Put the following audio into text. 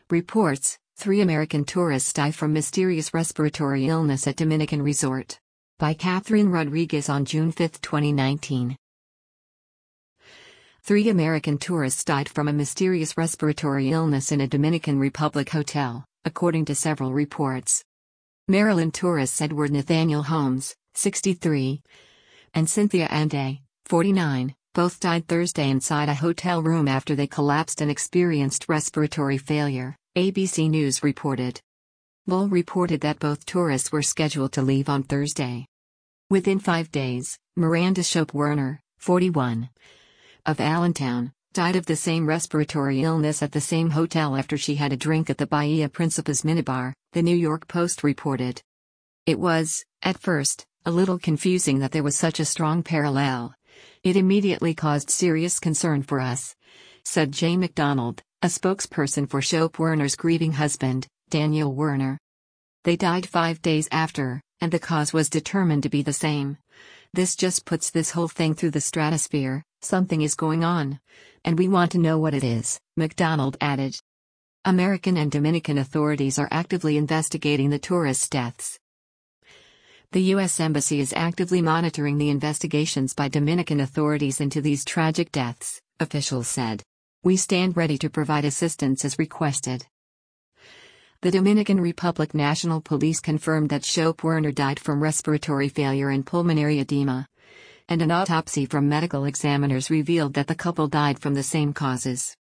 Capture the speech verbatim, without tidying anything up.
Reports: Three American tourists die from mysterious respiratory illness at Dominican resort. By Catherine Rodriguez on June fifth, twenty nineteen. Three American tourists died from a mysterious respiratory illness in a Dominican Republic hotel, according to several reports. Maryland tourists Edward Nathaniel Holmes, sixty-three, and Cynthia Ande, forty-nine, both died Thursday inside a hotel room after they collapsed and experienced respiratory failure, A B C News reported. Bull reported that both tourists were scheduled to leave on Thursday. Within five days, Miranda Shope Werner, forty-one, of Allentown, died of the same respiratory illness at the same hotel after she had a drink at the Bahia Principes minibar, the New York Post reported. It was, at first, a little confusing that there was such a strong parallel. It immediately caused serious concern for us, said Jay McDonald, a spokesperson for Shope Werner's grieving husband, Daniel Werner. They died five days after, and the cause was determined to be the same. This just puts this whole thing through the stratosphere. Something is going on. And we want to know what it is, McDonald added. American and Dominican authorities are actively investigating the tourists' deaths. The U S Embassy is actively monitoring the investigations by Dominican authorities into these tragic deaths, officials said. We stand ready to provide assistance as requested. The Dominican Republic National Police confirmed that Shope Werner died from respiratory failure and pulmonary edema, and an autopsy from medical examiners revealed that the couple died from the same causes.